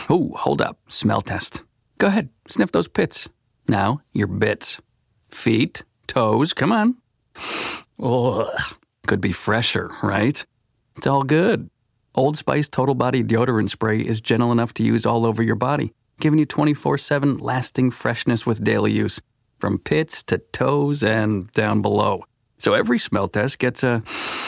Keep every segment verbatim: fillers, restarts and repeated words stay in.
Ooh, hold up. Smell test. Go ahead, sniff those pits. Now, your bits. Feet, toes, come on. Ugh. Could be fresher, right? It's all good. Old Spice Total Body Deodorant Spray is gentle enough to use all over your body, giving you twenty-four seven lasting freshness with daily use, from pits to toes and down below. So every smell test gets a...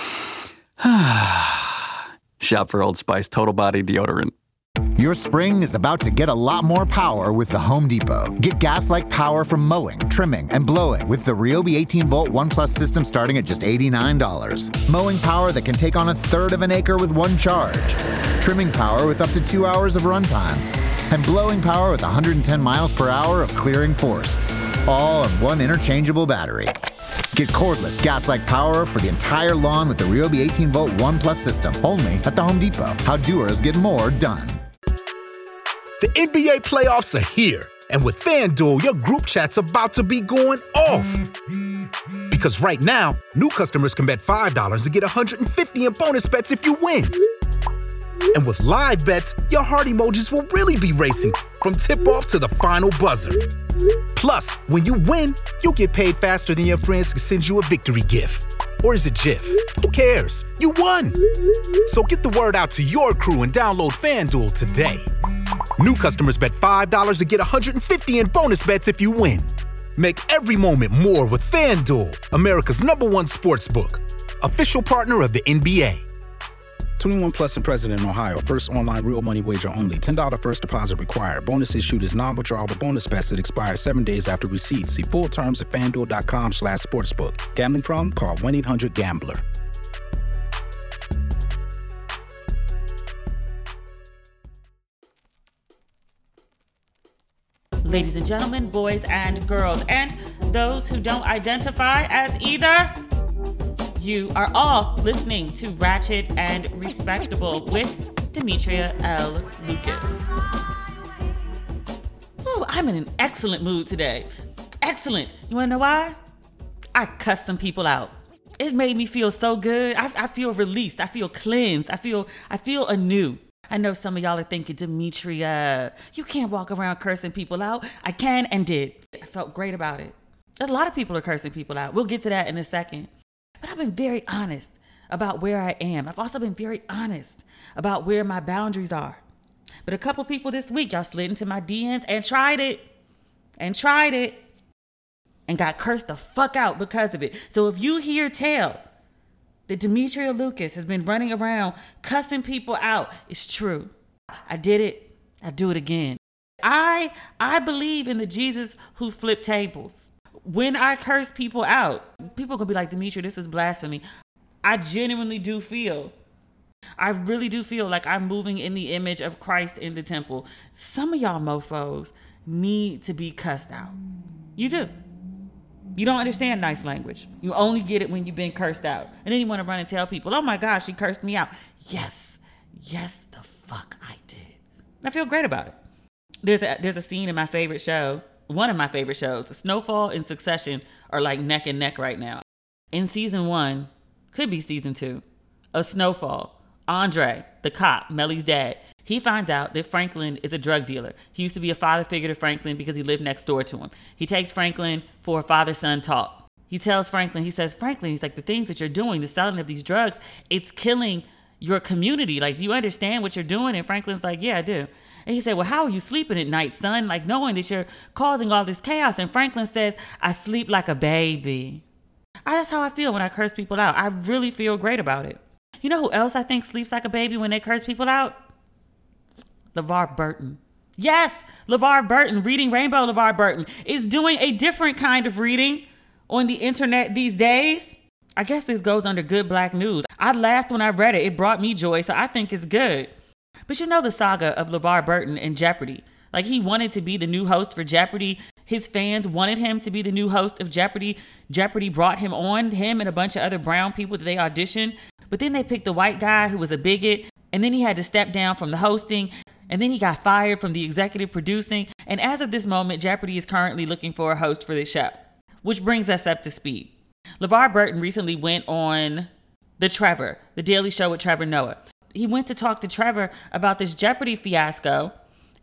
Shop for Old Spice Total Body Deodorant. Your spring is about to get a lot more power with the Home Depot. Get gas-like power from mowing, trimming, and blowing with the Ryobi eighteen volt One Plus system starting at just eighty-nine dollars. Mowing power that can take on a third of an acre with one charge. Trimming power with up to two hours of runtime. And blowing power with one hundred ten miles per hour of clearing force. All on one interchangeable battery. Get cordless, gas-like power for the entire lawn with the Ryobi eighteen volt One Plus system, only at the Home Depot. How doers get more done. The N B A playoffs are here, and with FanDuel, your group chat's about to be going off. Because right now, new customers can bet five dollars and get one hundred fifty dollars in bonus bets if you win. And with live bets, your heart emojis will really be racing from tip-off to the final buzzer. Plus, when you win, you'll get paid faster than your friends can send you a victory gift. Or is it GIF? Who cares? You won! So get the word out to your crew and download FanDuel today. New customers bet five dollars and get one hundred fifty dollars in bonus bets if you win. Make every moment more with FanDuel, America's number one sportsbook. Official partner of the N B A. twenty-one plus and present in Ohio. First online real money wager only. ten dollars first deposit required. Bonus issued is non-withdrawable bonus bets that expire seven days after receipt. See full terms at FanDuel.com slash sportsbook. Gambling problem? Call one eight hundred gambler. Ladies and gentlemen, boys and girls, and those who don't identify as either, you are all listening to Ratchet and Respectable with Demetria L. Lucas. Oh, I'm in an excellent mood today. Excellent. You wanna know why? I cussed some people out. It made me feel so good. I, I feel released. I feel cleansed. I feel I feel anew. I know some of y'all are thinking, Demetria, you can't walk around cursing people out. I can and did. I felt great about it. A lot of people are cursing people out. We'll get to that in a second. But I've been very honest about where I am. I've also been very honest about where my boundaries are. But a couple people this week, y'all slid into my D Ms and tried it. And tried it. And got cursed the fuck out because of it. So if you hear tell that Demetria Lucas has been running around cussing people out, it's true. I did it. I do it again. I I believe in the Jesus who flipped tables. When I curse people out, people are going to be like, Demetria, this is blasphemy. I genuinely do feel, I really do feel like I'm moving in the image of Christ in the temple. Some of y'all mofos need to be cussed out. You do. You don't understand nice language. You only get it when you've been cursed out. And then you want to run and tell people, oh my gosh, she cursed me out. Yes. Yes, the fuck I did. And I feel great about it. There's a, there's a scene in my favorite show, one of my favorite shows. Snowfall and Succession are like neck and neck right now. In season one, could be season two, of Snowfall, Andre, the cop, Mellie's dad, he finds out that Franklin is a drug dealer. He used to be a father figure to Franklin because he lived next door to him. He takes Franklin for a father-son talk. He tells Franklin, he says, Franklin, he's like, the things that you're doing, the selling of these drugs, it's killing your community. Like, do you understand what you're doing? And Franklin's like, yeah, I do. And he said, well, how are you sleeping at night, son? Like, knowing that you're causing all this chaos. And Franklin says, I sleep like a baby. I, that's how I feel when I curse people out. I really feel great about it. You know who else I think sleeps like a baby when they curse people out? LeVar Burton. Yes, LeVar Burton, Reading Rainbow LeVar Burton, is doing a different kind of reading on the internet these days. I guess this goes under good black news. I laughed when I read it. It brought me joy, so I think it's good. But you know the saga of LeVar Burton and Jeopardy. Like, he wanted to be the new host for Jeopardy. His fans wanted him to be the new host of Jeopardy. Jeopardy brought him on, him and a bunch of other brown people that they auditioned. But then they picked the white guy who was a bigot, and then he had to step down from the hosting. And then he got fired from the executive producing. And as of this moment, Jeopardy is currently looking for a host for this show. Which brings us up to speed. LeVar Burton recently went on The Trevor, The Daily Show with Trevor Noah. He went to talk to Trevor about this Jeopardy fiasco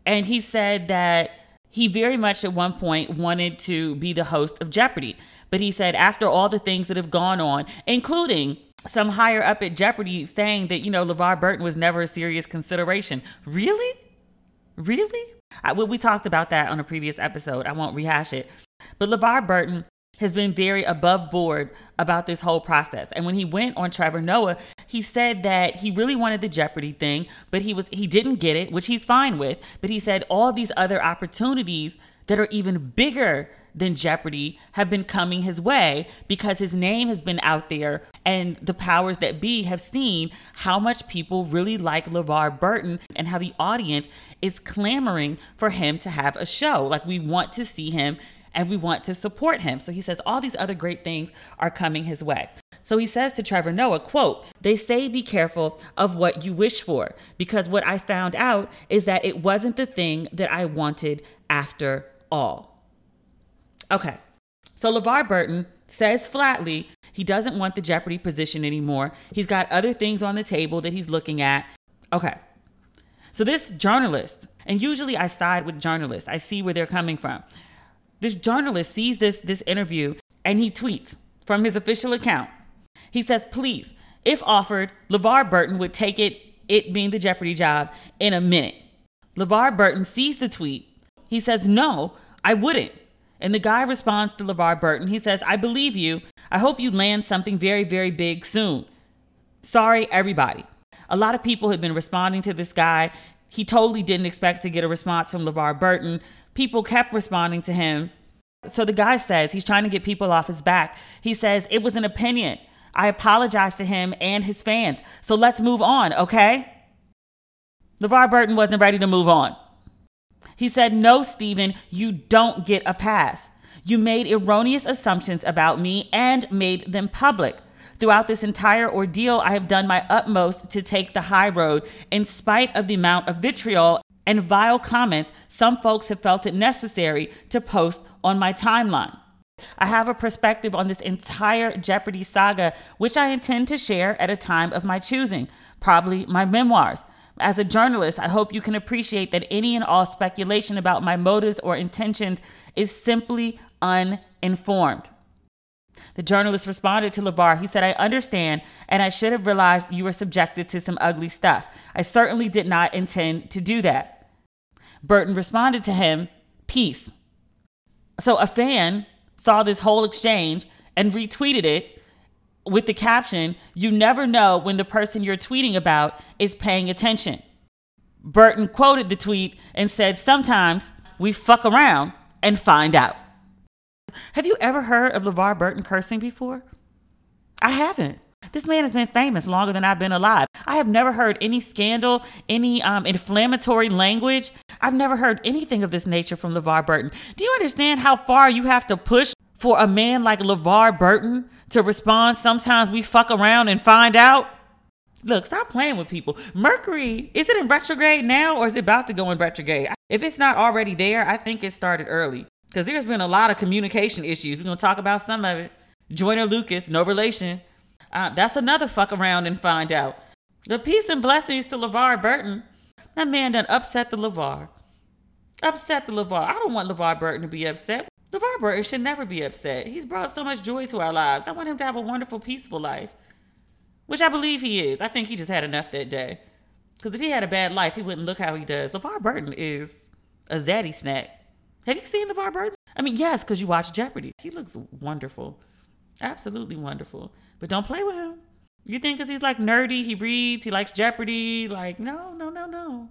And he said that he very much at one point wanted to be the host of Jeopardy. But he said after all the things that have gone on, including some higher up at Jeopardy saying that, you know, LeVar Burton was never a serious consideration. Really? Really? I, well, we talked about that on a previous episode. I won't rehash it. But LeVar Burton has been very above board about this whole process. And when he went on Trevor Noah, he said that he really wanted the Jeopardy thing, but he was he didn't get it, which he's fine with. But he said all these other opportunities that are even bigger than Jeopardy have been coming his way because his name has been out there and the powers that be have seen how much people really like LeVar Burton and how the audience is clamoring for him to have a show. Like, we want to see him and we want to support him. So he says all these other great things are coming his way. So he says to Trevor Noah, quote, "They say be careful of what you wish for, because what I found out is that it wasn't the thing that I wanted after all." Okay, so LeVar Burton says flatly he doesn't want the Jeopardy position anymore. He's got other things on the table that he's looking at. Okay, so this journalist, and usually I side with journalists. I see where they're coming from. This journalist sees this, this interview and he tweets from his official account. He says, "Please, if offered, LeVar Burton would take it, it being the Jeopardy job, in a minute." LeVar Burton sees the tweet. He says, "No, I wouldn't." And the guy responds to LeVar Burton. He says, "I believe you. I hope you land something very, very big soon. Sorry, everybody." A lot of people have been responding to this guy. He totally didn't expect to get a response from LeVar Burton. People kept responding to him. So the guy says, he's trying to get people off his back. He says, "It was an opinion. I apologize to him and his fans. So let's move on, okay?" LeVar Burton wasn't ready to move on. He said, "No, Stephen, you don't get a pass. You made erroneous assumptions about me and made them public. Throughout this entire ordeal, I have done my utmost to take the high road. In spite of the amount of vitriol and vile comments, some folks have felt it necessary to post on my timeline. I have a perspective on this entire Jeopardy saga, which I intend to share at a time of my choosing, probably my memoirs. As a journalist, I hope you can appreciate that any and all speculation about my motives or intentions is simply uninformed." The journalist responded to LeVar. He said, "I understand, and I should have realized you were subjected to some ugly stuff. I certainly did not intend to do that." Burton responded to him, "Peace." So a fan saw this whole exchange and retweeted it with the caption, "You never know when the person you're tweeting about is paying attention." Burton quoted the tweet and said, "Sometimes we fuck around and find out." Have you ever heard of LeVar Burton cursing before? I haven't. This man has been famous longer than I've been alive. I have never heard any scandal, any um, inflammatory language. I've never heard anything of this nature from LeVar Burton. Do you understand how far you have to push for a man like LeVar Burton to respond, "Sometimes we fuck around and find out"? Look, stop playing with people. Mercury, is it in retrograde now or is it about to go in retrograde? If it's not already there, I think it started early because there's been a lot of communication issues. We're going to talk about some of it. Joyner Lucas, no relation. Uh, that's another fuck around and find out. The peace and blessings to LeVar Burton. That man done upset the LeVar. Upset the LeVar. I don't want LeVar Burton to be upset. LeVar Burton should never be upset. He's brought so much joy to our lives. I want him to have a wonderful, peaceful life, which I believe he is. I think he just had enough that day. Because if he had a bad life, he wouldn't look how he does. LeVar Burton is a zaddy snack. Have you seen LeVar Burton? I mean, yes, because you watch Jeopardy. He looks wonderful. Absolutely wonderful. But don't play with him. You think because he's like nerdy, he reads, he likes Jeopardy. Like, no, no, no, no.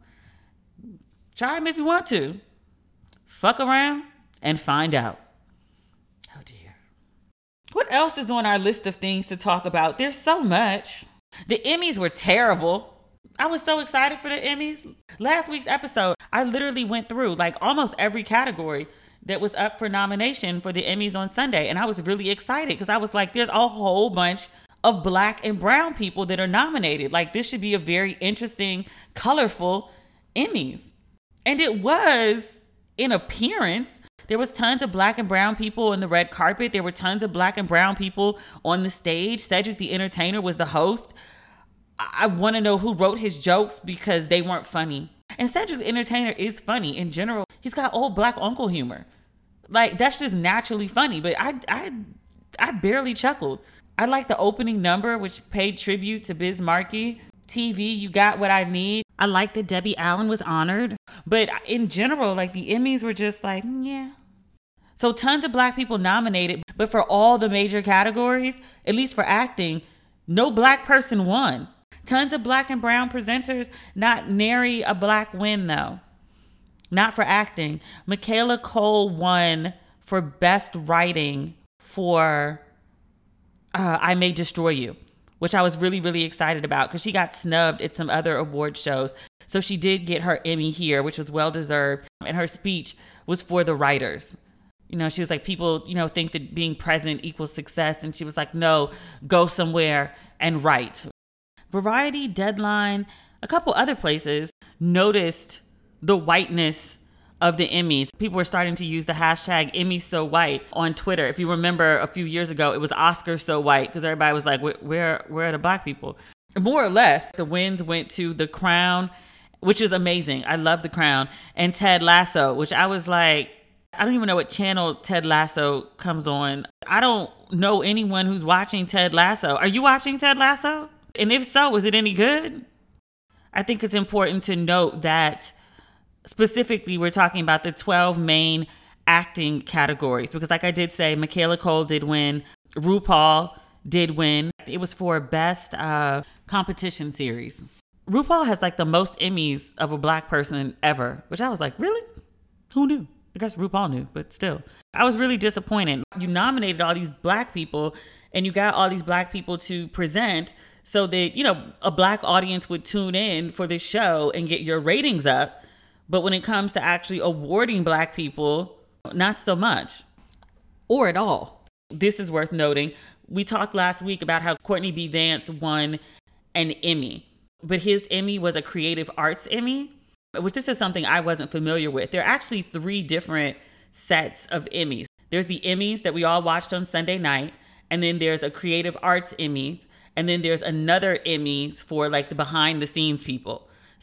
Try him if you want to. Fuck around and find out. Oh, dear. What else is on our list of things to talk about? There's so much. The Emmys were terrible. I was so excited for the Emmys. Last week's episode, I literally went through like almost every category that was up for nomination for the Emmys on Sunday. And I was really excited because I was like, there's a whole bunch of black and brown people that are nominated. Like, this should be a very interesting, colorful Emmys. And it was in appearance. There was tons of black and brown people on the red carpet. There were tons of black and brown people on the stage. Cedric the Entertainer was the host. I want to know who wrote his jokes because they weren't funny. And Cedric the Entertainer is funny in general. He's got old black uncle humor. Like, that's just naturally funny. But I, I, I barely chuckled. I like the opening number, which paid tribute to Biz Markie. T V, You Got What I Need. I like that Debbie Allen was honored. But in general, like, the Emmys were just like, yeah. So tons of black people nominated, but for all the major categories, at least for acting, no black person won. Tons of black and brown presenters, not nary a black win though. Not for acting. Michaela Cole won for best writing for uh, I May Destroy You, which I was really, really excited about because she got snubbed at some other award shows. So she did get her Emmy here, which was well-deserved. And her speech was for the writers. You know, she was like, people, you know, think that being present equals success. And she was like, no, go somewhere and write. Variety, Deadline, a couple other places noticed the whiteness of the Emmys. People were starting to use the hashtag Emmy So White on Twitter. If you remember a few years ago, it was Oscar So White because everybody was like, where, where are the black people? More or less, the wins went to The Crown, which is amazing. I love The Crown. And Ted Lasso, which I was like, I don't even know what channel Ted Lasso comes on. I don't know anyone who's watching Ted Lasso. Are you watching Ted Lasso? And if so, is it any good? I think it's important to note that specifically we're talking about the twelve main acting categories. Because like I did say, Michaela Cole did win. RuPaul did win. It was for best uh, competition series. RuPaul has like the most Emmys of a black person ever, which I was like, really? Who knew? I guess RuPaul knew, but still. I was really disappointed. You nominated all these black people and you got all these black people to present so that, you know, a black audience would tune in for this show and get your ratings up. But when it comes to actually awarding black people, not so much or at all. This is worth noting. We talked last week about how Courtney B. Vance won an Emmy, but his Emmy was a Creative Arts Emmy, which this is something I wasn't familiar with. There are actually three different sets of Emmys. There's the Emmys that we all watched on Sunday night, and then there's a Creative Arts Emmy, and then there's another Emmy for like the behind the scenes people.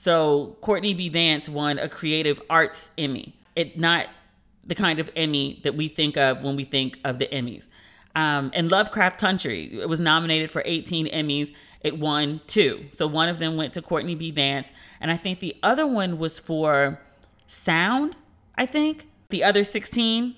So Courtney B. Vance won a Creative Arts Emmy. It not the kind of Emmy that we think of when we think of the Emmys. Um, and Lovecraft Country, it was nominated for eighteen Emmys. It won two. So one of them went to Courtney B. Vance. And I think the other one was for sound, I think. The other sixteen,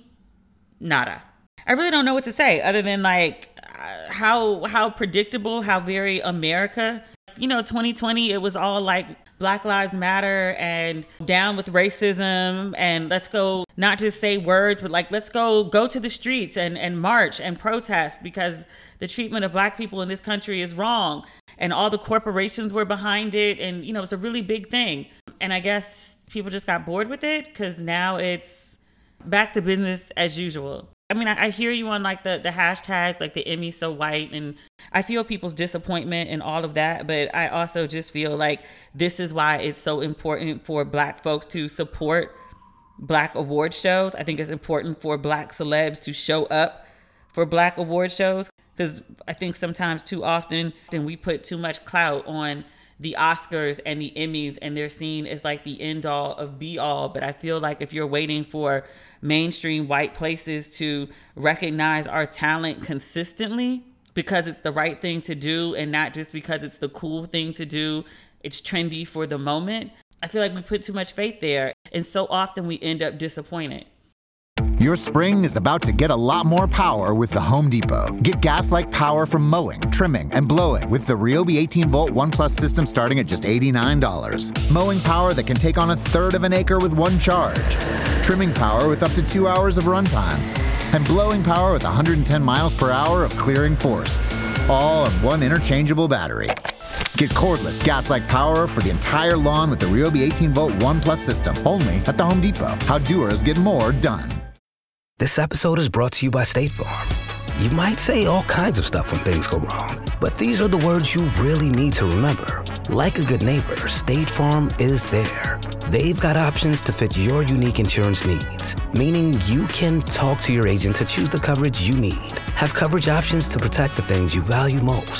nada. I really don't know what to say other than like uh, how how predictable, how very America. You know, twenty twenty, it was all like Black Lives Matter and down with racism and let's go not just say words, but like let's go go to the streets and, and march and protest because the treatment of black people in this country is wrong. And all the corporations were behind it. And, you know, it's a really big thing. And I guess people just got bored with it because now it's back to business as usual. I mean, I, I hear you on like the, the hashtags, like the Emmy So White, and I feel people's disappointment and all of that. But I also just feel like this is why it's so important for black folks to support black award shows. I think it's important for black celebs to show up for black award shows because I think sometimes too often we put too much clout on the Oscars and the Emmys and they're seen as like the end all of be all. But I feel like if you're waiting for mainstream white places to recognize our talent consistently because it's the right thing to do and not just because it's the cool thing to do, it's trendy for the moment, I feel like we put too much faith there. And so often we end up disappointed. Your spring is about to get a lot more power with the Home Depot. Get gas-like power from mowing, trimming, and blowing with the Ryobi eighteen volt One Plus system starting at just eighty-nine dollars. Mowing power that can take on a third of an acre with one charge. Trimming power with up to two hours of runtime. And blowing power with one hundred ten miles per hour of clearing force. All on one interchangeable battery. Get cordless gas-like power for the entire lawn with the Ryobi eighteen volt One Plus system, only at the Home Depot. How doers get more done. This episode is brought to you by State Farm. You might say all kinds of stuff when things go wrong, but these are the words you really need to remember. Like a good neighbor, State Farm is there. They've got options to fit your unique insurance needs, meaning you can talk to your agent to choose the coverage you need. Have coverage options to protect the things you value most.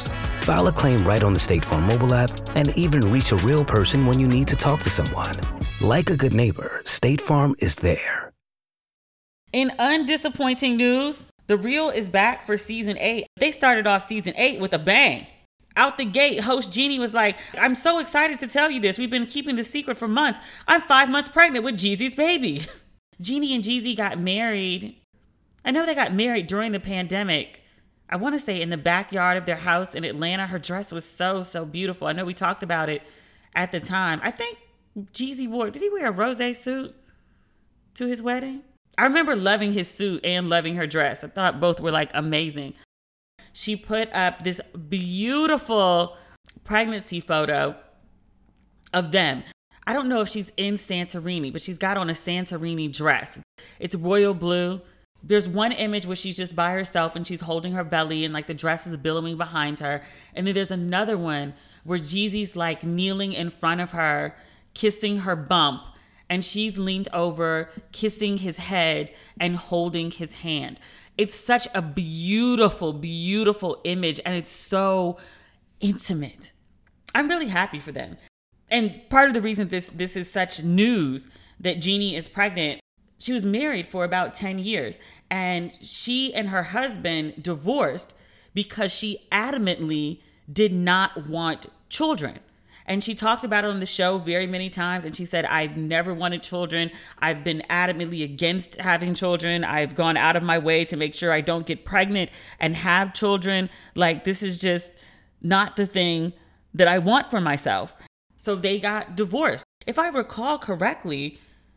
File a claim right on the State Farm mobile app and even reach a real person when you need to talk to someone. Like a good neighbor, State Farm is there. In undisappointing news, The Real is back for season eight. They started off season eight with a bang. Out the gate, host Jeannie was like, I'm so excited to tell you this. We've been keeping this secret for months. I'm five months pregnant with Jeezy's baby. Jeannie and Jeezy got married. I know they got married during the pandemic. I want to say in the backyard of their house in Atlanta. Her dress was so, so beautiful. I know we talked about it at the time. I think Jeezy wore, did he wear a rosé suit to his wedding? I remember loving his suit and loving her dress. I thought both were like amazing. She put up this beautiful pregnancy photo of them. I don't know if she's in Santorini, but she's got on a Santorini dress. It's royal blue. There's one image where she's just by herself and she's holding her belly and like the dress is billowing behind her. And then there's another one where Jeezy's like kneeling in front of her, kissing her bump. And she's leaned over, kissing his head and holding his hand. It's such a beautiful, beautiful image. And it's so intimate. I'm really happy for them. And part of the reason this, this is such news that Jeannie is pregnant, she was married for about ten years. And she and her husband divorced because she adamantly did not want children. And she talked about it on the show very many times. And she said, I've never wanted children. I've been adamantly against having children. I've gone out of my way to make sure I don't get pregnant and have children. Like, this is just not the thing that I want for myself. So they got divorced. If I recall correctly,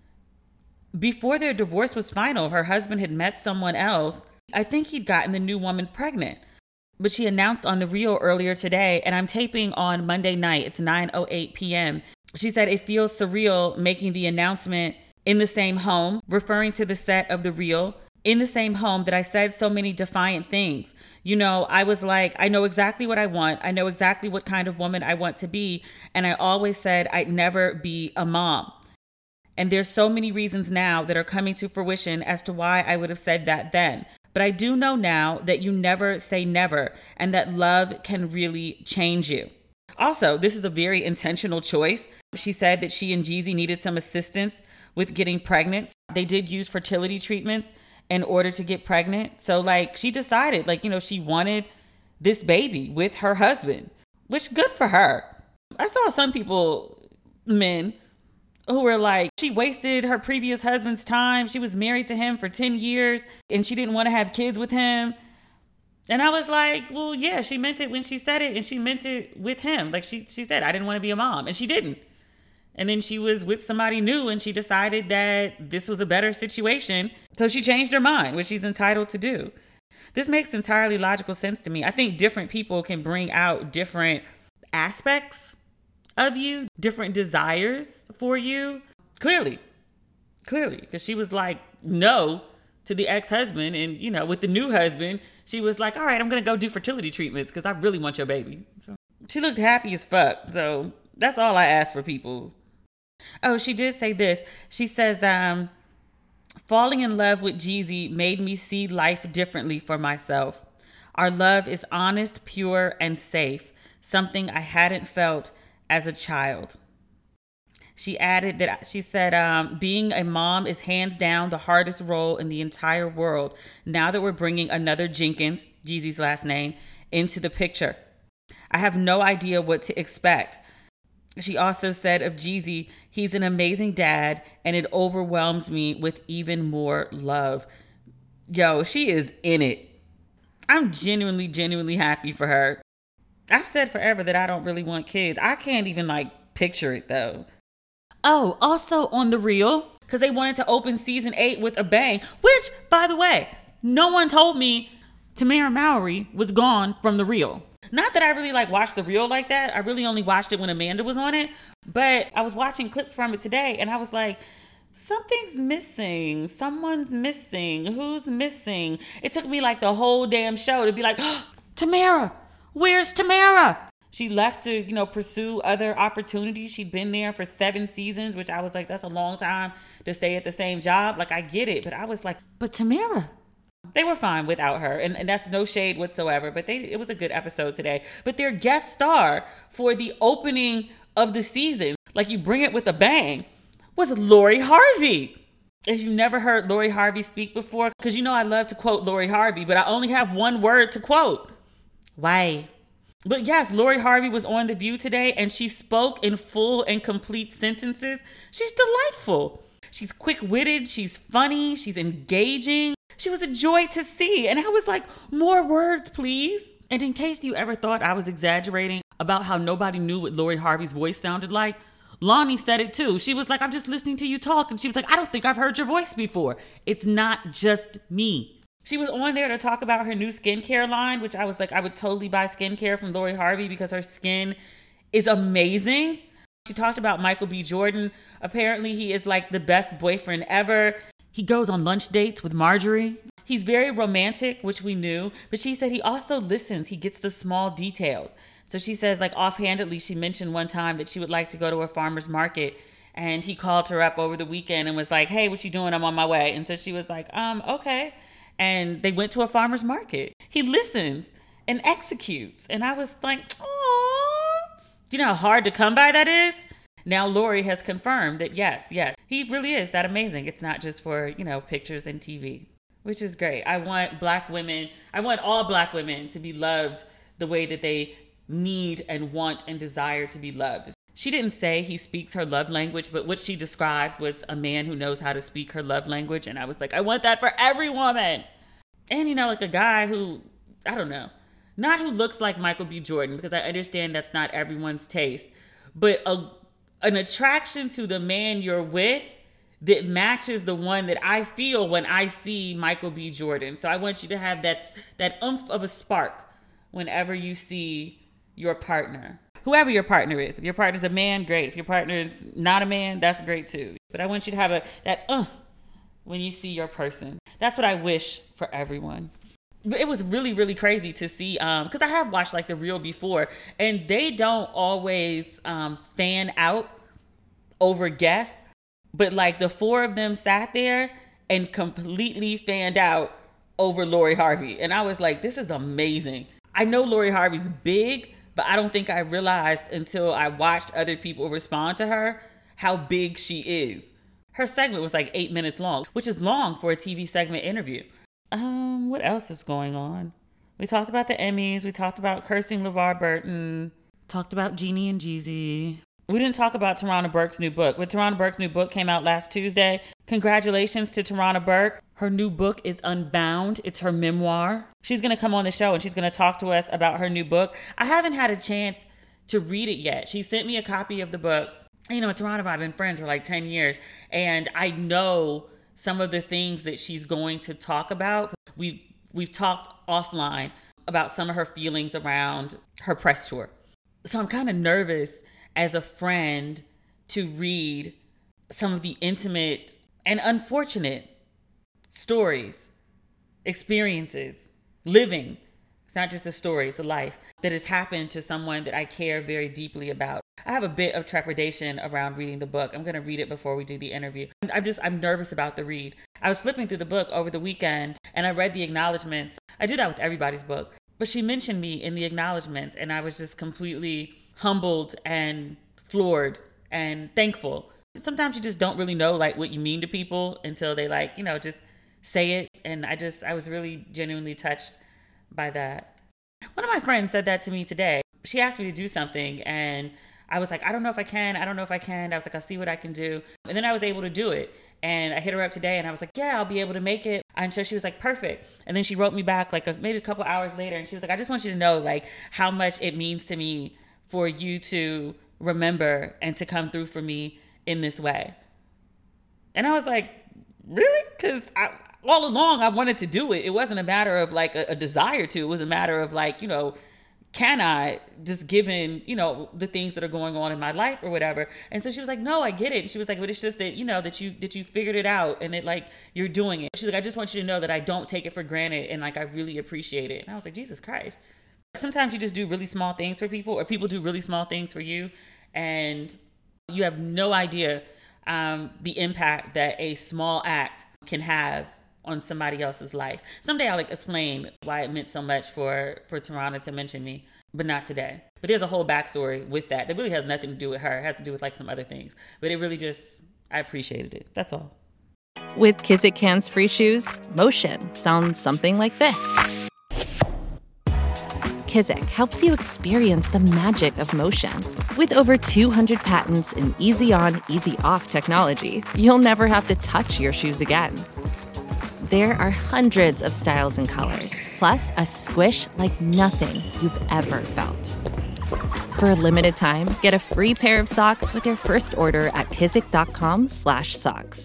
before their divorce was final, her husband had met someone else. I think he'd gotten the new woman pregnant. But she announced on The Real earlier today, and I'm taping on Monday night. It's nine oh eight p.m. She said it feels surreal making the announcement in the same home, referring to the set of The Real, in the same home that I said so many defiant things. You know, I was like, I know exactly what I want. I know exactly what kind of woman I want to be. And I always said I'd never be a mom. And there's so many reasons now that are coming to fruition as to why I would have said that then. But I do know now that you never say never and that love can really change you. Also, this is a very intentional choice. She said that she and Jeezy needed some assistance with getting pregnant. They did use fertility treatments in order to get pregnant. So like she decided like, you know, she wanted this baby with her husband, which good for her. I saw some people, men, who were like, she wasted her previous husband's time. She was married to him for ten years and she didn't want to have kids with him. And I was like, well, yeah, she meant it when she said it and she meant it with him. Like she, she said, I didn't want to be a mom and she didn't. And then she was with somebody new and she decided that this was a better situation. So she changed her mind, which she's entitled to do. This makes entirely logical sense to me. I think different people can bring out different aspects of you, different desires for you. Clearly, clearly, because she was like, no to the ex-husband. And, you know, with the new husband, she was like, all right, I'm going to go do fertility treatments because I really want your baby. So she looked happy as fuck. So that's all I ask for people. Oh, she did say this. She says, um, falling in love with Jeezy made me see life differently for myself. Our love is honest, pure, and safe. Something I hadn't felt as a child. She added that she said, um, being a mom is hands down the hardest role in the entire world. Now that we're bringing another Jenkins, Jeezy's last name, into the picture, I have no idea what to expect. She also said of Jeezy, he's an amazing dad and it overwhelms me with even more love. Yo, she is in it. I'm genuinely, genuinely happy for her. I've said forever that I don't really want kids. I can't even like picture it though. Oh, also on The Real, because they wanted to open season eight with a bang, which, by the way, no one told me Tamara Mowry was gone from The Real. Not that I really like watched The Real like that. I really only watched it when Amanda was on it. But I was watching clips from it today and I was like, something's missing. Someone's missing. Who's missing? It took me like the whole damn show to be like, oh, Tamara. Where's Tamara? She left to, you know, pursue other opportunities. She'd been there for seven seasons, which I was like, that's a long time to stay at the same job. Like, I get it. But I was like, but Tamara, They were fine without her, and, and that's no shade whatsoever, but they it was a good episode today. But their guest star for the opening of the season, like you bring it with a bang, was Lori Harvey. If you've never heard Lori Harvey speak before, because you know I love to quote Lori Harvey, but I only have one word to quote. Why? But yes, Lori Harvey was on The View today, and she spoke in full and complete sentences. She's delightful. She's quick-witted. She's funny. She's engaging. She was a joy to see. And I was like, more words, please. And in case you ever thought I was exaggerating about how nobody knew what Lori Harvey's voice sounded like, Lonnie said it too. She was like, I'm just listening to you talk. And she was like, I don't think I've heard your voice before. It's not just me. She was on there to talk about her new skincare line, which I was like, I would totally buy skincare from Lori Harvey because her skin is amazing. She talked about Michael B. Jordan. Apparently, he is like the best boyfriend ever. He goes on lunch dates with Marjorie. He's very romantic, which we knew, but she said he also listens. He gets the small details. So she says, like, offhandedly, she mentioned one time that she would like to go to a farmer's market, and he called her up over the weekend and was like, hey, what you doing? I'm on my way. And so she was like, um, okay. And they went to a farmer's market. He listens and executes. And I was like, oh, do you know how hard to come by that is? Now Lori has confirmed that yes, yes, he really is that amazing. It's not just for, you know, pictures and T V, which is great. I want black women, I want all black women to be loved the way that they need and want and desire to be loved. She didn't say he speaks her love language, but what she described was a man who knows how to speak her love language. And I was like, I want that for every woman. And, you know, like a guy who, I don't know, not who looks like Michael B. Jordan, because I understand that's not everyone's taste, but a, an attraction to the man you're with that matches the one that I feel when I see Michael B. Jordan. So I want you to have that, that oomph of a spark whenever you see your partner, whoever your partner is. If your partner's a man, great. If your partner is not a man, that's great too. But I want you to have a that uh when you see your person. That's what I wish for everyone. But it was really, really crazy to see, um, because I have watched like The Real before, and they don't always um, fan out over guests, but like the four of them sat there and completely fanned out over Lori Harvey. And I was like, this is amazing. I know Lori Harvey's big, but I don't think I realized until I watched other people respond to her how big she is. Her segment was like eight minutes long, which is long for a T V segment interview. Um, what else is going on? We talked about the Emmys. We talked about cursing LeVar Burton. Talked about Jeannie and Jeezy. We didn't talk about Tarana Burke's new book. But Tarana Burke's new book came out last Tuesday. Congratulations to Tarana Burke. Her new book is Unbound. It's her memoir. She's going to come on the show and she's going to talk to us about her new book. I haven't had a chance to read it yet. She sent me a copy of the book. You know, Tarana and I have been friends for like ten years. And I know some of the things that she's going to talk about. We've, we've talked offline about some of her feelings around her press tour. So I'm kind of nervous as a friend to read some of the intimate and unfortunate stories, experiences, living. It's not just a story, it's a life that has happened to someone that I care very deeply about. I have a bit of trepidation around reading the book. I'm going to read it before we do the interview. I'm just, I'm nervous about the read. I was flipping through the book over the weekend and I read the acknowledgments. I do that with everybody's book, but she mentioned me in the acknowledgments and I was just completely humbled and floored and thankful. Sometimes you just don't really know like what you mean to people until they like, you know, just say it. And I just, I was really genuinely touched by that. One of my friends said that to me today. She asked me to do something and I was like, I don't know if I can. I don't know if I can. I was like, I'll see what I can do. And then I was able to do it. And I hit her up today and I was like, yeah, I'll be able to make it. And so she was like, perfect. And then she wrote me back like a, maybe a couple hours later. And she was like, I just want you to know like how much it means to me for you to remember and to come through for me in this way. And I was like, really? Because I, all along I wanted to do it. It wasn't a matter of like a, a desire to. It was a matter of like, you know, can I, just given, you know, the things that are going on in my life or whatever. And so she was like, no, I get it. She was like, but it's just that, you know, that you, that you figured it out and that like, you're doing it. She's like, I just want you to know that I don't take it for granted. And like, I really appreciate it. And I was like, Jesus Christ. Sometimes you just do really small things for people or people do really small things for you. And you have no idea um, the impact that a small act can have on somebody else's life. Someday I'll like explain why it meant so much for, for Tarana to mention me, but not today. But there's a whole backstory with that. That really has nothing to do with her. It has to do with like some other things. But it really just, I appreciated it. That's all. With Kizik hands-free shoes, motion sounds something like this. Kizik helps you experience the magic of motion. With over two hundred patents and easy-on, easy-off technology, you'll never have to touch your shoes again. There are hundreds of styles and colors, plus a squish like nothing you've ever felt. For a limited time, get a free pair of socks with your first order at kizik.com slash socks.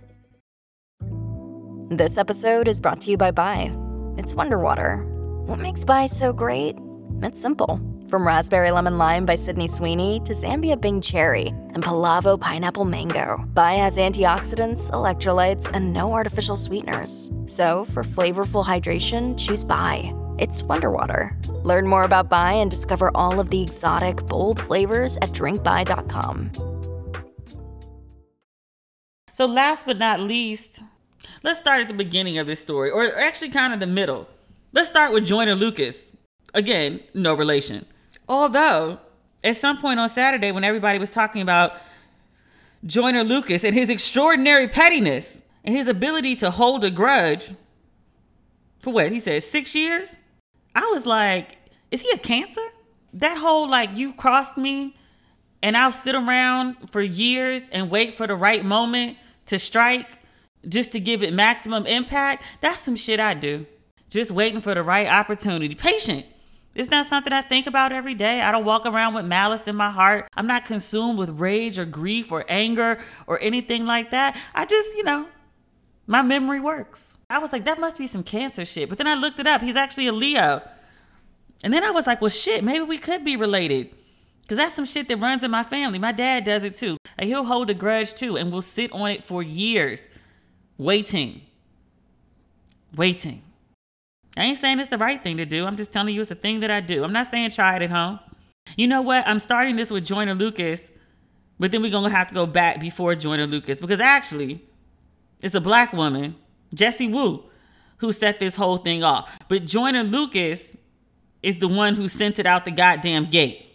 This episode is brought to you by Bai. It's Wonder Water. What makes Bai so great? It's simple. From Raspberry Lemon Lime by Sydney Sweeney to Zambia Bing Cherry and Palavo Pineapple Mango, Bai has antioxidants, electrolytes, and no artificial sweeteners. So for flavorful hydration, choose Bai. It's Wonder Water. Learn more about Bai and discover all of the exotic, bold flavors at drink bai dot com. So last but not least, let's start at the beginning of this story, or actually kind of the middle. Let's start with Joyner Lucas. Again, no relation. Although, at some point on Saturday, when everybody was talking about Joyner Lucas and his extraordinary pettiness and his ability to hold a grudge for what? He said six years? I was like, is he a Cancer? That whole, like, you've crossed me and I'll sit around for years and wait for the right moment to strike just to give it maximum impact. That's some shit I do. Just waiting for the right opportunity. Patient. It's not something I think about every day. I don't walk around with malice in my heart. I'm not consumed with rage or grief or anger or anything like that. I just, you know, my memory works. I was like, that must be some Cancer shit. But then I looked it up. He's actually a Leo. And then I was like, well, shit, maybe we could be related. Because that's some shit that runs in my family. My dad does it too. Like, he'll hold a grudge too and we'll sit on it for years. Waiting. Waiting. I ain't saying it's the right thing to do. I'm just telling you it's a thing that I do. I'm not saying try it at home. You know what? I'm starting this with Joyner Lucas, but then we're going to have to go back before Joyner Lucas because actually it's a black woman, Jessie Woo, who set this whole thing off. But Joyner Lucas is the one who sent it out the goddamn gate.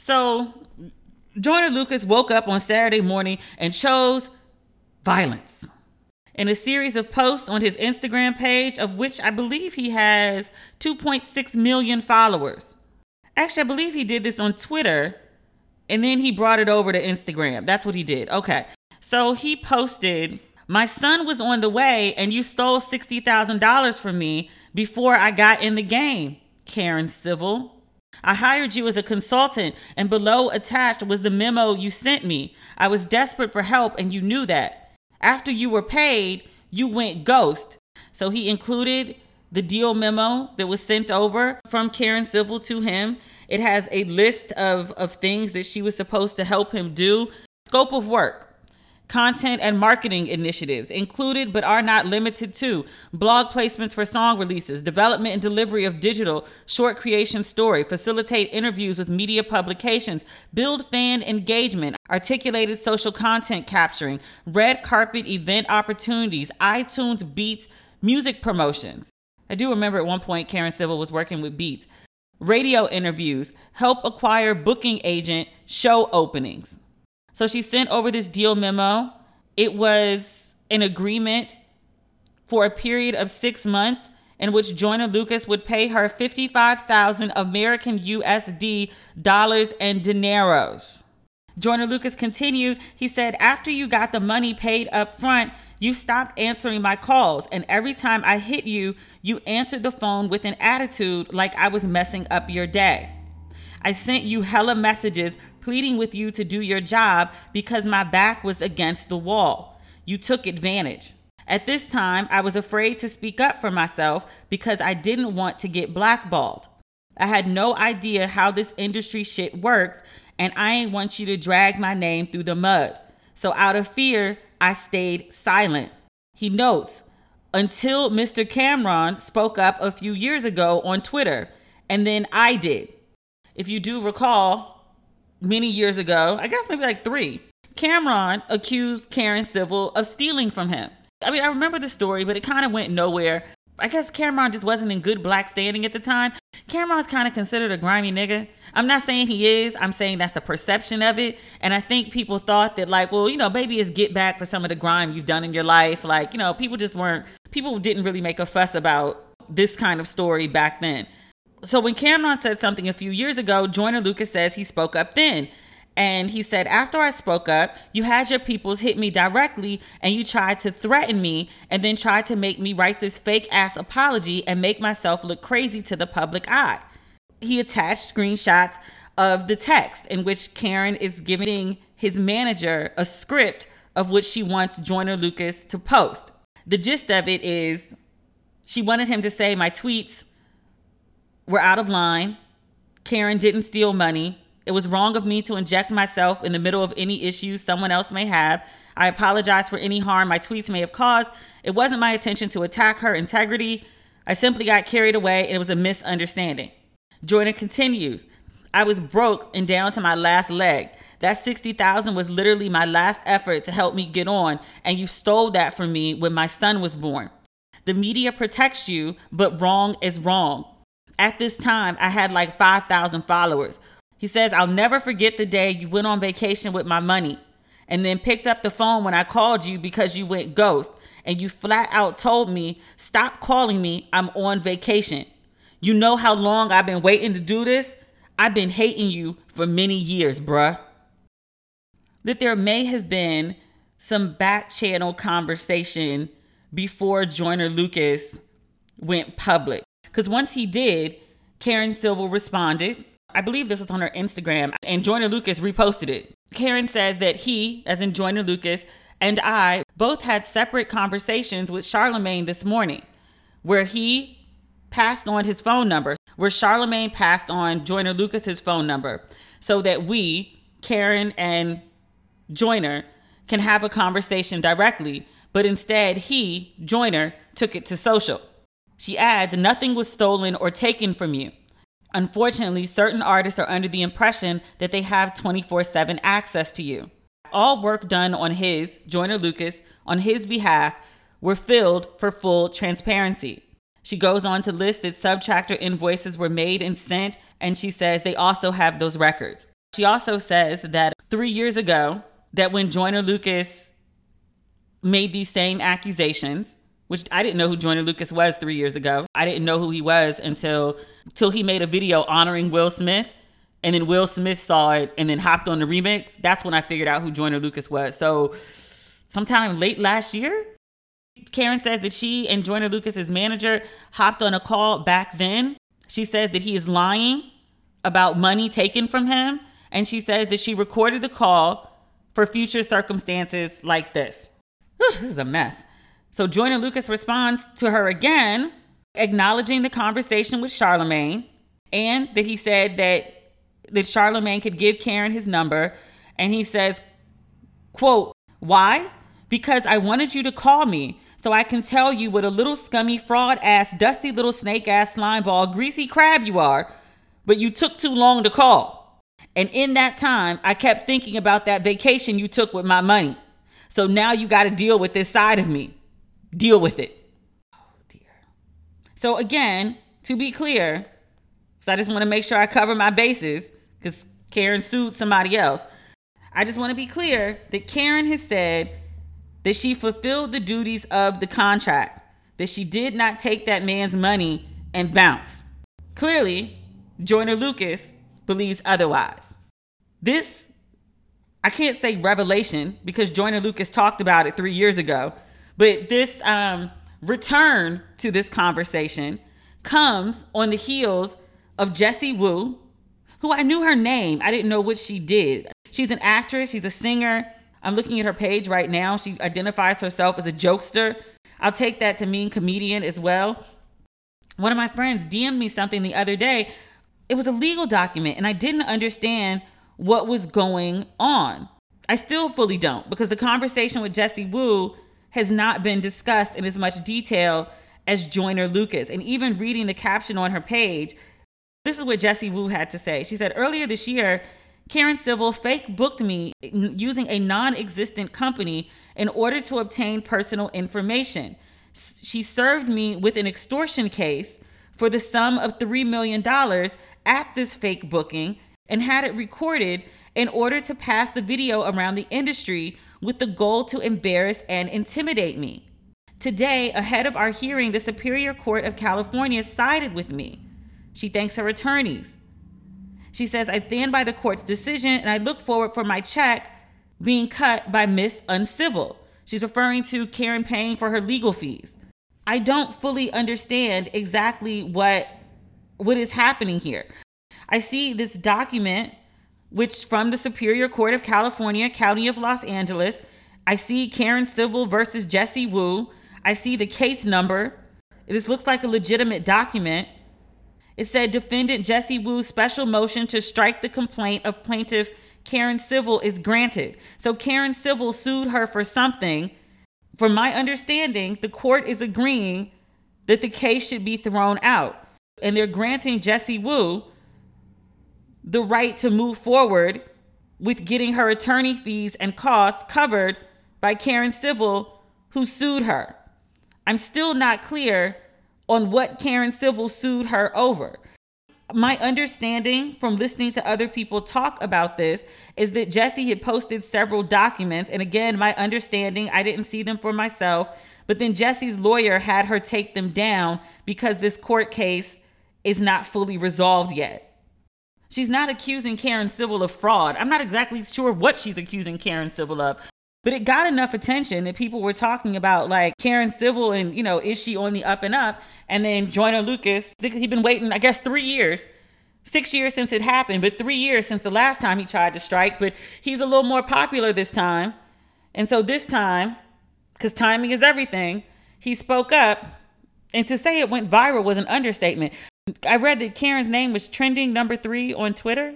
So Joyner Lucas woke up on Saturday morning and chose violence. In a series of posts on his Instagram page, of which I believe he has two point six million followers. Actually, I believe he did this on Twitter, and then he brought it over to Instagram. That's what he did. Okay. So he posted, my son was on the way, and you stole sixty thousand dollars from me before I got in the game, Karen Civil. I hired you as a consultant, and below attached was the memo you sent me. I was desperate for help, and you knew that. After you were paid, you went ghost. So he included the deal memo that was sent over from Karen Civil to him. It has a list of, of things that she was supposed to help him do. Scope of work. Content and marketing initiatives included but are not limited to blog placements for song releases, development and delivery of digital short creation story, facilitate interviews with media publications, build fan engagement, articulated social content capturing, red carpet event opportunities, iTunes Beats, music promotions. I do remember at one point Karen Civil was working with Beats. Radio interviews, help acquire booking agent, show openings. So she sent over this deal memo. It was an agreement for a period of six months in which Joyner Lucas would pay her fifty-five thousand American U S D dollars and dineros. Joyner Lucas continued, he said, after you got the money paid up front, you stopped answering my calls. And every time I hit you, you answered the phone with an attitude like I was messing up your day. I sent you hella messages pleading with you to do your job because my back was against the wall. You took advantage. At this time, I was afraid to speak up for myself because I didn't want to get blackballed. I had no idea how this industry shit works, and I ain't want you to drag my name through the mud. So out of fear, I stayed silent. He notes, until Mister Cameron spoke up a few years ago on Twitter, and then I did. If you do recall, many years ago, I guess maybe like three, Cameron accused Karen Civil of stealing from him. I mean, I remember the story, but it kind of went nowhere. I guess Cameron just wasn't in good black standing at the time. Cameron's kind of considered a grimy nigga. I'm not saying he is. I'm saying that's the perception of it. And I think people thought that, like, well, you know, maybe it's get back for some of the grime you've done in your life. Like, you know, people just weren't, people didn't really make a fuss about this kind of story back then. So when Cameron said something a few years ago, Joyner Lucas says he spoke up then. And he said, after I spoke up, you had your peoples hit me directly and you tried to threaten me and then tried to make me write this fake ass apology and make myself look crazy to the public eye. He attached screenshots of the text in which Karen is giving his manager a script of which she wants Joyner Lucas to post. The gist of it is she wanted him to say my tweets were out of line. Karen didn't steal money. It was wrong of me to inject myself in the middle of any issues someone else may have. I apologize for any harm my tweets may have caused. It wasn't my intention to attack her integrity. I simply got carried away and it was a misunderstanding. Joyner continues, I was broke and down to my last leg. That sixty thousand dollars was literally my last effort to help me get on, and you stole that from me when my son was born. The media protects you, but wrong is wrong. At this time, I had like five thousand followers. He says, I'll never forget the day you went on vacation with my money and then picked up the phone when I called you because you went ghost and you flat out told me, stop calling me, I'm on vacation. You know how long I've been waiting to do this? I've been hating you for many years, bruh. That there may have been some back channel conversation before Joyner Lucas went public. Because once he did, Karen Civil responded. I believe this was on her Instagram, and Joyner Lucas reposted it. Karen says that he, as in Joyner Lucas, and I both had separate conversations with Charlemagne this morning, where he passed on his phone number, where Charlemagne passed on Joyner Lucas's phone number, so that we, Karen and Joyner, can have a conversation directly, but instead he, Joyner, took it to social. She adds, nothing was stolen or taken from you. Unfortunately, certain artists are under the impression that they have twenty-four seven access to you. All work done on his, Joyner Lucas, on his behalf were filled for full transparency. She goes on to list that subtractor invoices were made and sent, and she says they also have those records. She also says that three years ago, that when Joyner Lucas made these same accusations, which I didn't know who Joyner Lucas was three years ago. I didn't know who he was until, until he made a video honoring Will Smith. And then Will Smith saw it and then hopped on the remix. That's when I figured out who Joyner Lucas was. So sometime late last year, Karen says that she and Joyner Lucas's manager hopped on a call back then. She says that he is lying about money taken from him. And she says that she recorded the call for future circumstances like this. Whew, this is a mess. So Joyner Lucas responds to her again, acknowledging the conversation with Charlemagne, and that he said that, that Charlemagne could give Karen his number. And he says, quote, why? Because I wanted you to call me so I can tell you what a little scummy fraud ass, dusty little snake ass slime ball, greasy crab you are, but you took too long to call. And in that time, I kept thinking about that vacation you took with my money. So now you got to deal with this side of me. Deal with it. Oh, dear. So again, to be clear, because I just want to make sure I cover my bases, because Karen sued somebody else. I just want to be clear that Karen has said that she fulfilled the duties of the contract, that she did not take that man's money and bounce. Clearly, Joyner Lucas believes otherwise. This, I can't say revelation, because Joyner Lucas talked about it three years ago. But this um, return to this conversation comes on the heels of Jessie Woo, who I knew her name. I didn't know what she did. She's an actress. She's a singer. I'm looking at her page right now. She identifies herself as a jokester. I'll take that to mean comedian as well. One of my friends D M'd me something the other day. It was a legal document, and I didn't understand what was going on. I still fully don't, because the conversation with Jessie Woo has not been discussed in as much detail as Joyner Lucas. And even reading the caption on her page, this is what Jessie Woo had to say. She said, earlier this year, Karen Civil fake booked me using a non-existent company in order to obtain personal information. She served me with an extortion case for the sum of three million dollars at this fake booking and had it recorded in order to pass the video around the industry with the goal to embarrass and intimidate me. Today, ahead of our hearing, the Superior Court of California sided with me. She thanks her attorneys. She says, I stand by the court's decision and I look forward for my check being cut by Miss Uncivil. She's referring to Karen paying for her legal fees. I don't fully understand exactly what, what is happening here. I see this document, which from the Superior Court of California, County of Los Angeles. I see Karen Civil versus Jesse Wu. I see the case number. This looks like a legitimate document. It said defendant Jesse Wu's special motion to strike the complaint of plaintiff Karen Civil is granted. So Karen Civil sued her for something. From my understanding, the court is agreeing that the case should be thrown out. And they're granting Jesse Wu the right to move forward with getting her attorney fees and costs covered by Karen Civil, who sued her. I'm still not clear on what Karen Civil sued her over. My understanding from listening to other people talk about this is that Jesse had posted several documents. And again, my understanding, I didn't see them for myself, but then Jesse's lawyer had her take them down because this court case is not fully resolved yet. She's not accusing Karen Civil of fraud. I'm not exactly sure what she's accusing Karen Civil of, but it got enough attention that people were talking about like Karen Civil and, you know, is she on the up and up? And then Joyner Lucas, he'd been waiting, I guess, three years, six years since it happened, but three years since the last time he tried to strike. But he's a little more popular this time. And so this time, because timing is everything, he spoke up. And to say it went viral was an understatement. I read that Karen's name was trending number three on Twitter.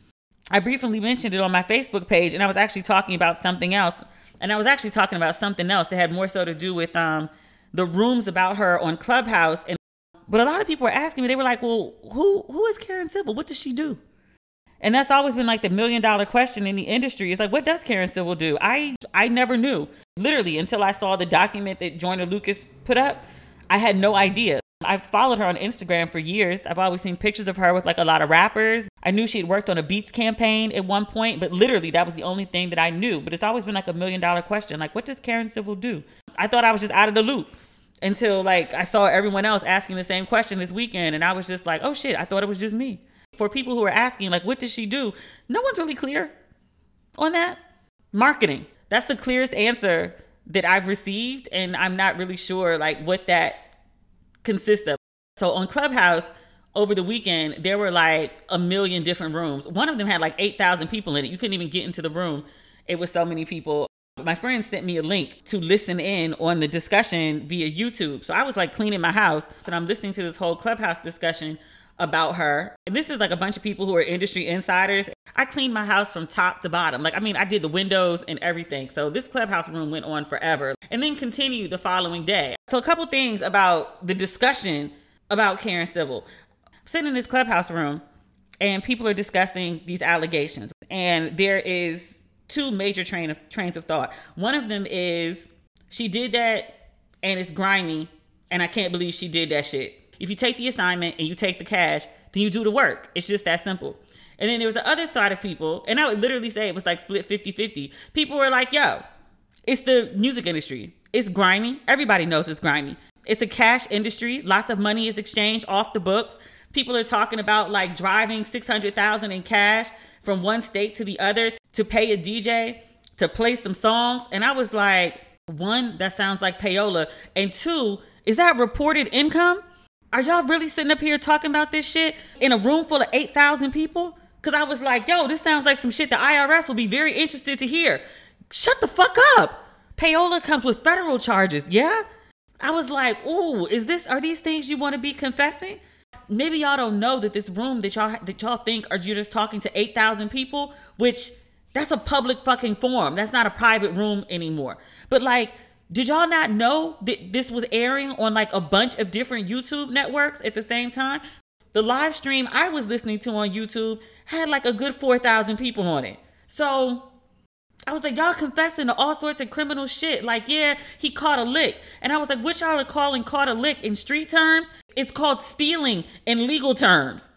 I briefly mentioned it on my Facebook page, and I was actually talking about something else. And I was actually talking about something else that had more so to do with um, the rooms about her on Clubhouse. And but a lot of people were asking me, they were like, well, who who is Karen Civil? What does she do? And that's always been like the million dollar question in the industry. It's like, what does Karen Civil do? I I never knew. Literally, until I saw the document that Joyner Lucas put up, I had no idea. I've followed her on Instagram for years. I've always seen pictures of her with like a lot of rappers. I knew she had worked on a Beats campaign at one point, but literally that was the only thing that I knew. But it's always been like a million dollar question. Like, what does Karen Civil do? I thought I was just out of the loop until like I saw everyone else asking the same question this weekend. And I was just like, oh shit, I thought it was just me. For people who are asking, like, what does she do? No one's really clear on that. Marketing. That's the clearest answer that I've received. And I'm not really sure like what that consist of. So on Clubhouse over the weekend, there were like a million different rooms. One of them had like eight thousand people in it. You couldn't even get into the room. It was so many people. My friend sent me a link to listen in on the discussion via YouTube. So I was like cleaning my house and I'm listening to this whole Clubhouse discussion about her. And this is like a bunch of people who are industry insiders. I cleaned my house from top to bottom. Like, I mean, I did the windows and everything. So this Clubhouse room went on forever and then continued the following day. So a couple things about the discussion about Karen Civil. I'm sitting in this Clubhouse room and people are discussing these allegations. And there is two major train of, trains of thought. One of them is she did that and it's grimy and I can't believe she did that shit. If you take the assignment and you take the cash, then you do the work. It's just that simple. And then there was the other side of people, and I would literally say it was like split fifty-fifty. People were like, yo, it's the music industry. It's grimy. Everybody knows it's grimy. It's a cash industry. Lots of money is exchanged off the books. People are talking about like driving six hundred thousand dollars in cash from one state to the other to pay a D J to play some songs. And I was like, one, that sounds like payola. And two, is that reported income? Are y'all really sitting up here talking about this shit in a room full of eight thousand people? Because I was like, yo, this sounds like some shit the I R S will be very interested to hear. Shut the fuck up. Payola comes with federal charges, yeah? I was like, ooh, is this, are these things you want to be confessing? Maybe y'all don't know that this room that y'all that y'all think are you're just talking to eight thousand people, which that's a public fucking forum. That's not a private room anymore. But like, did y'all not know that this was airing on like a bunch of different YouTube networks at the same time? The live stream I was listening to on YouTube had like a good four thousand people on it. So I was like, y'all confessing to all sorts of criminal shit. Like, yeah, he caught a lick. And I was like, what y'all are calling caught a lick in street terms? It's called stealing in legal terms.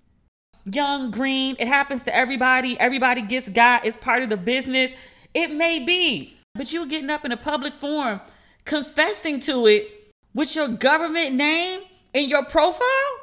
Young, green, it happens to everybody. Everybody gets got. It's part of the business. It may be. But you getting up in a public forum, confessing to it with your government name in your profile?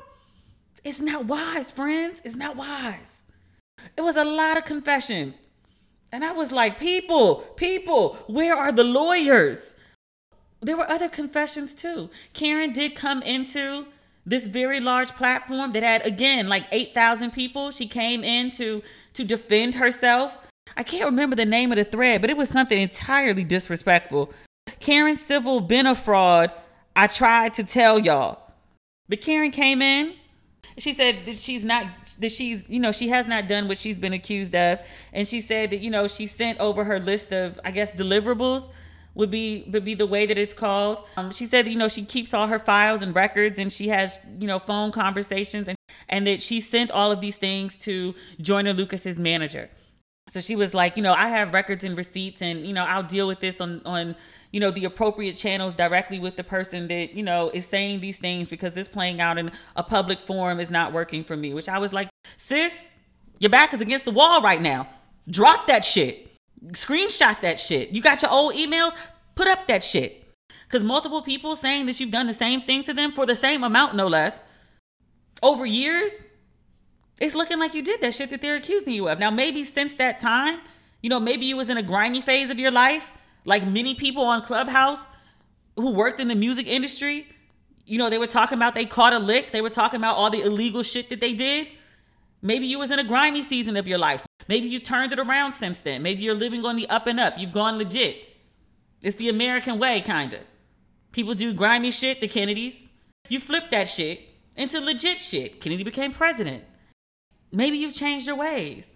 It's not wise, friends. It's not wise. It was a lot of confessions. And I was like, people, people, where are the lawyers? There were other confessions too. Karen did come into this very large platform that had, again, like eight thousand people. She came in to, to defend herself. I can't remember the name of the thread, but it was something entirely disrespectful. Karen Civil been a fraud. I tried to tell y'all. But Karen came in. She said that she's not, that she's, you know, she has not done what she's been accused of. And she said that, you know, she sent over her list of, I guess, deliverables would be, would be the way that it's called. Um, she said, you know, she keeps all her files and records and she has, you know, phone conversations and, and that she sent all of these things to Joyner Lucas's manager. So she was like, you know, I have records and receipts and, you know, I'll deal with this on, on, you know, the appropriate channels directly with the person that, you know, is saying these things because this playing out in a public forum is not working for me, which I was like, sis, your back is against the wall right now. Drop that shit. Screenshot that shit. You got your old emails? Put up that shit. Because multiple people saying that you've done the same thing to them for the same amount, no less, over years. It's looking like you did that shit that they're accusing you of. Now, maybe since that time, you know, maybe you was in a grimy phase of your life, like many people on Clubhouse who worked in the music industry. You know, they were talking about they caught a lick. They were talking about all the illegal shit that they did. Maybe you was in a grimy season of your life. Maybe you turned it around since then. Maybe you're living on the up and up. You've gone legit. It's the American way, kind of. People do grimy shit, the Kennedys. You flip that shit into legit shit. Kennedy became president. Maybe you've changed your ways.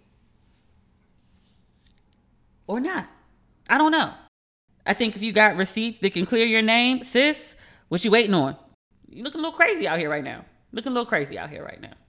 Or not. I don't know. I think if you got receipts that can clear your name, sis, what you waiting on? You looking a little crazy out here right now. Looking a little crazy out here right now.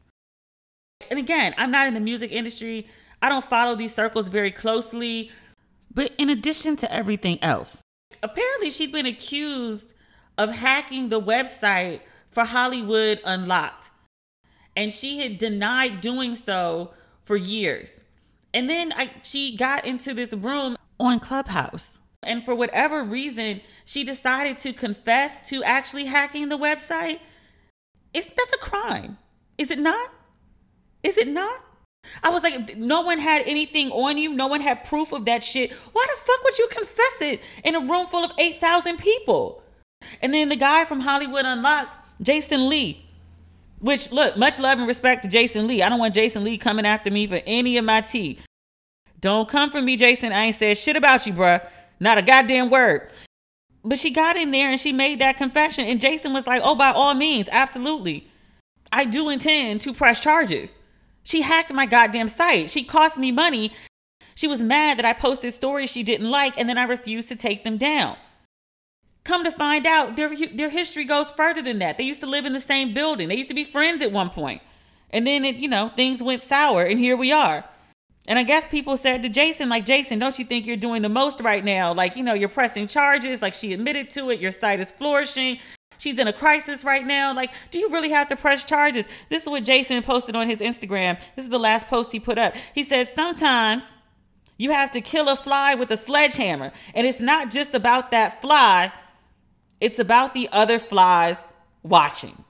And again, I'm not in the music industry. I don't follow these circles very closely. But in addition to everything else, apparently she's been accused of hacking the website for Hollywood Unlocked. And she had denied doing so for years. And then I, she got into this room on Clubhouse. And for whatever reason, she decided to confess to actually hacking the website. It's, that's a crime. Is it not? Is it not? I was like, no one had anything on you. No one had proof of that shit. Why the fuck would you confess it in a room full of eight thousand people? And then the guy from Hollywood Unlocked, Jason Lee, which, look, much love and respect to Jason Lee. I don't want Jason Lee coming after me for any of my tea. Don't come for me, Jason. I ain't said shit about you, bruh. Not a goddamn word. But she got in there and she made that confession. And Jason was like, oh, by all means, absolutely. I do intend to press charges. She hacked my goddamn site. She cost me money. She was mad that I posted stories she didn't like and then I refused to take them down. Come to find out, their their history goes further than that. They used to live in the same building. They used to be friends at one point. And then, it, you know, things went sour and here we are. And I guess people said to Jason, like, Jason, don't you think you're doing the most right now? Like, you know, you're pressing charges. Like, she admitted to it. Your site is flourishing. She's in a crisis right now. Like, do you really have to press charges? This is what Jason posted on his Instagram. This is the last post he put up. He said, sometimes you have to kill a fly with a sledgehammer. And it's not just about that fly. It's about the other flies watching.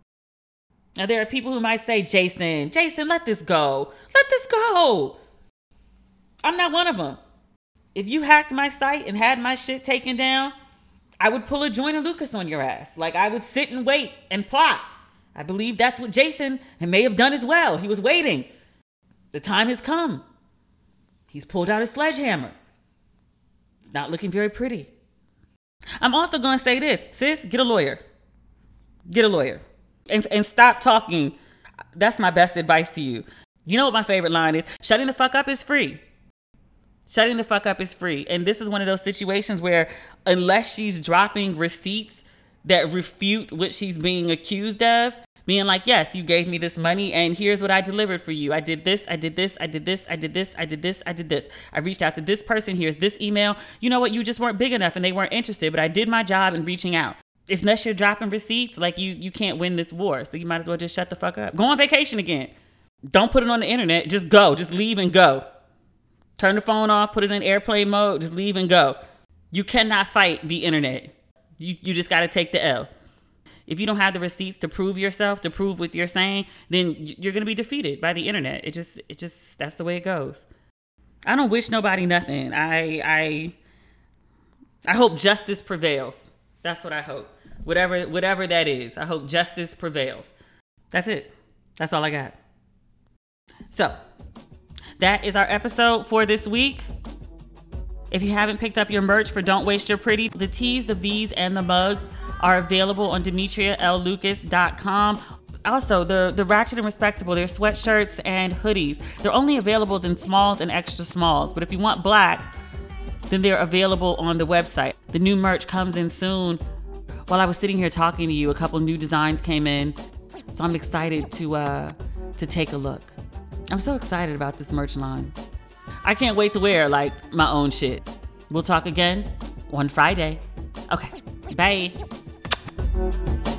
Now, there are people who might say, Jason, Jason, let this go. Let this go. I'm not one of them. If you hacked my site and had my shit taken down, I would pull a Joyner Lucas on your ass. Like, I would sit and wait and plot. I believe that's what Jason may have done as well. He was waiting. The time has come. He's pulled out his sledgehammer. It's not looking very pretty. I'm also going to say this. Sis, get a lawyer. Get a lawyer. And, and stop talking. That's my best advice to you. You know what my favorite line is? Shutting the fuck up is free. Shutting the fuck up is free. And this is one of those situations where unless she's dropping receipts that refute what she's being accused of, Being like, yes, you gave me this money and here's what I delivered for you. I did this, I did this, I did this, I did this, I did this, I did this. I reached out to this person. Here's this email. You know what? You just weren't big enough and they weren't interested, but I did my job in reaching out. If unless you're dropping receipts, like you, you can't win this war. So you might as well just shut the fuck up. Go on vacation again. Don't put it on the internet. Just go. Just leave and go. Turn the phone off, put it in airplane mode, just leave and go. You cannot fight the internet. You, you just got to take the L. If you don't have the receipts to prove yourself, to prove what you're saying, then you're going to be defeated by the internet. It just, it just, that's the way it goes. I don't wish nobody nothing. I, I, I hope justice prevails. That's what I hope. Whatever, whatever that is, I hope justice prevails. That's it. That's all I got. So that is our episode for this week. If you haven't picked up your merch for Don't Waste Your Pretty, the tees, the V's, and the mugs are available on Demetria L Lucas dot com. Also, the, the Ratchet and Respectable, they're sweatshirts and hoodies. They're only available in smalls and extra smalls. But if you want black, then they're available on the website. The new merch comes in soon. While I was sitting here talking to you, a couple new designs came in. So I'm excited to uh, to take a look. I'm so excited about this merch line. I can't wait to wear like my own shit. We'll talk again on Friday. Okay, bye.